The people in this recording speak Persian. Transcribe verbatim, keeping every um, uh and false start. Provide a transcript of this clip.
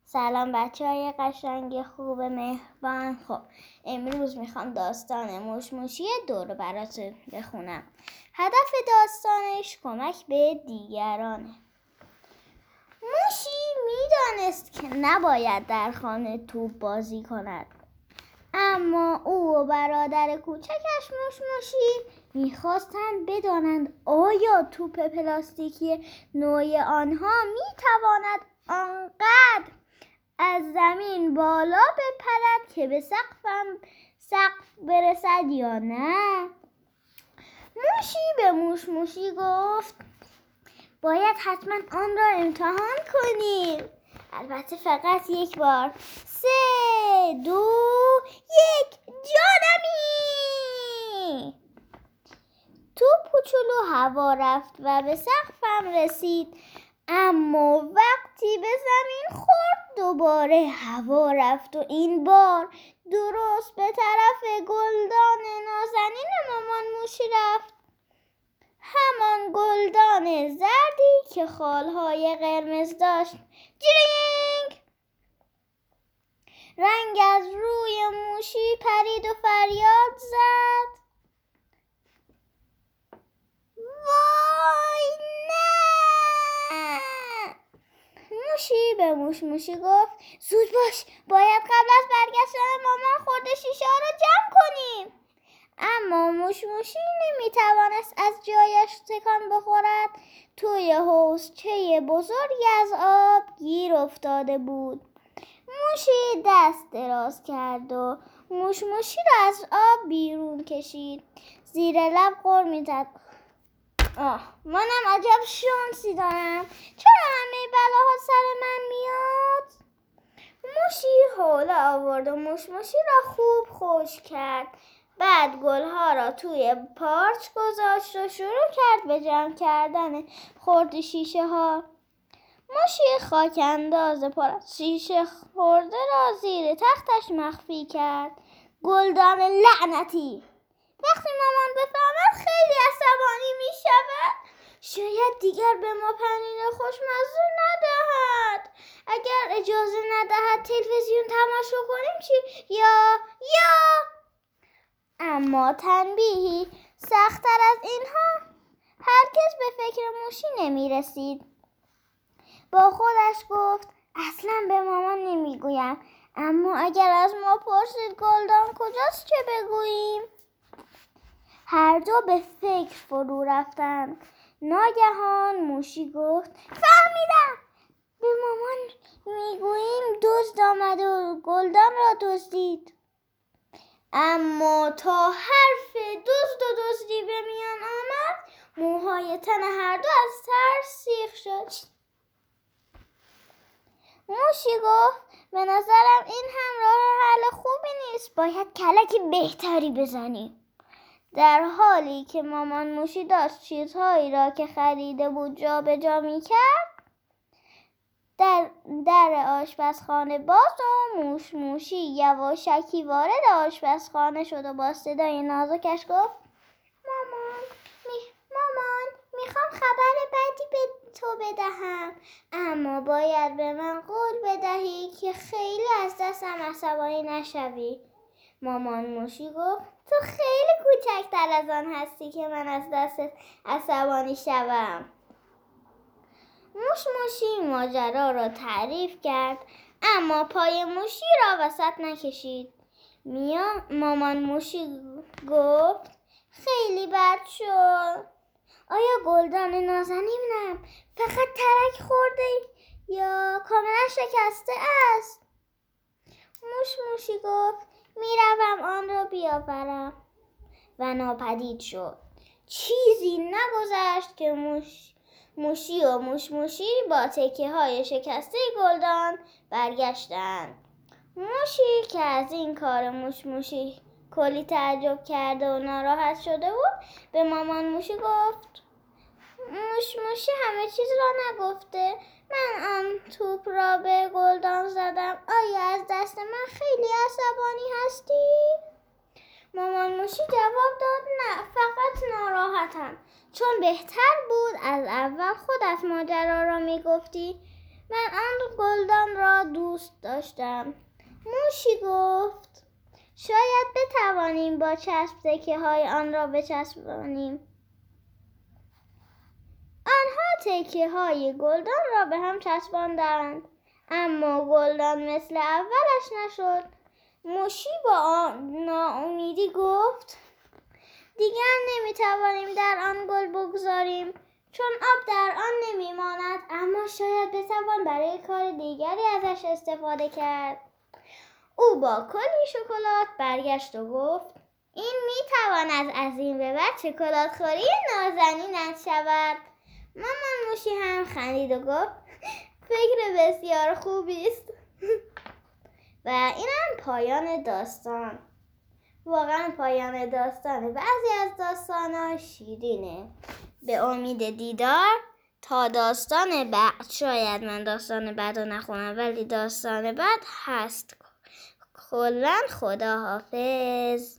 سلام بچه های قشنگ خوب مهربان. خب امروز میخوام داستان موشموشی دور براتون بخونم. هدف داستانش کمک به دیگرانه. موشی میدانست که نباید در خانه توپ بازی کند، اما او و برادر کوچکش موشموشی میخواستند بدانند آیا توپ پلاستیکی نوع آنها میتواند آنقدر از زمین بالا بپرد که به سقفم سقف برسد یا نه. موشی به موشموشی گفت باید حتما آن را امتحان کنیم، البته فقط یک بار. سه دو یک جانمی. توپ کوچولو هوا رفت و به سقفم رسید، اما وقتی به زمین خورد دوباره هوا رفت و این بار درست به طرف گلدان نازنین مامان موشی رفت. همان گلدان زردی که خالهای قرمز داشت. جرینگ! رنگ از روی موشی پرید و فریاد زد. وای نه! موشی به موشموشی گفت زود باش، باید قبل از برگشتن مامان خورده شیشه ها را جمع کنیم. اما موشموشی نمیتوانست از جایش تکان بخورد. توی حوضچه بزرگی از آب گیر افتاده بود. موشی دست دراز کرد و موشموشی را از آب بیرون کشید. زیر لب غر میزد. آه منم عجب شانسی دارم، چرا همه بلاها سر من میاد؟ موشی حوله آورد و موشموشی را خوب خشک کرد. بعد گلها را توی پارچ گذاشت و شروع کرد به جمع کردن خرد شیشه ها. موشی خاک انداز پر از شیشه خورده را زیر تختش مخفی کرد. گلدان لعنتی! وقتی مامان بفهمد خیلی عصبانی می شود. شاید دیگر به ما پنیر خوشمزه ندهد. اگر اجازه ندهد تلویزیون تماشا کنیم چی؟ یا یا اما تنبیهی سخت‌تر از اینها هرگز به فکر موشی نمی رسید. با خودش گفت اصلا به مامان نمی گویم، اما اگر از ما پرسید گلدان کجاست چه بگوییم؟ هر دو به فکر فرو رفتند. ناگهان موشی گفت فهمیدم، به مامان میگوییم دزد آمده و گلدان را دزدید. اما تا حرف دزد و دزدی به میان آمد موهای تن هر دو از ترس سیخ شد. موشی گفت به نظرم این هم راه حل خوبی نیست، باید کلک بهتری بزنیم. در حالی که مامان موشی داشت چیزهایی را که خریده بود جا به جا می کرد، در در آشپزخانه باز و موش موشی یواشکی وارد آشپزخانه شد و با صدای نازکش گفت مامان می مامان میخوام خبر بدی به تو بدهم، اما باید به من قول بدهی که خیلی از دستم عصبانی نشوی. مامان موشی گفت تو خیلی کوچکتر از آن هستی که من از دستت عصبانی شوم. موش موشی ماجرا را تعریف کرد، اما پای موشی را وسط نکشید. میا مامان موشی گفت خیلی بد شد. آیا گلدان نازنینم فقط ترک خورده یا کاملا شکسته است؟ موش موشی گفت میروم آن را بیاورم و ناپدید شد. چیزی نگذشت که موش موشی و موش موشی با تکه های شکسته گلدان برگشتند. موشی که از این کار موش موشی کلی تعجب کرده و ناراحت شده بود به مامان موشی گفت موش موشی همه چیز را نگفته، من آن توپ را به گلدان زدم. آیا از دست من خیلی عصبانی هستی؟ مامان موشی جواب داد نه، فقط ناراحتم، چون بهتر بود از اول خودت ماجرا را میگفتی. من آن گلدان را دوست داشتم. موشی گفت شاید بتوانیم با چسب تکه های آن را بچسبانیم. آنها تکه های گلدان را به هم چسباندند، اما گلدان مثل اولش نشد. موشی با ناامیدی گفت دیگر نمیتوانیم در آن گل بگذاریم، چون آب در آن نمیماند، اما شاید بتوان برای کار دیگری ازش استفاده کرد. او با کلی شکلات برگشت و گفت این میتواند از این به بعد شکلات خوری نازنینت شود. مامان موشی هم خندید و گفت فکر بسیار خوبی است. و اینم پایان داستان. واقعا پایان داستانه. بعضی از داستان‌ها شیرینه. به امید دیدار تا داستان بعد. شاید من داستان بعد رو نخونم ولی داستان بعد هست. کلاً خداحافظ.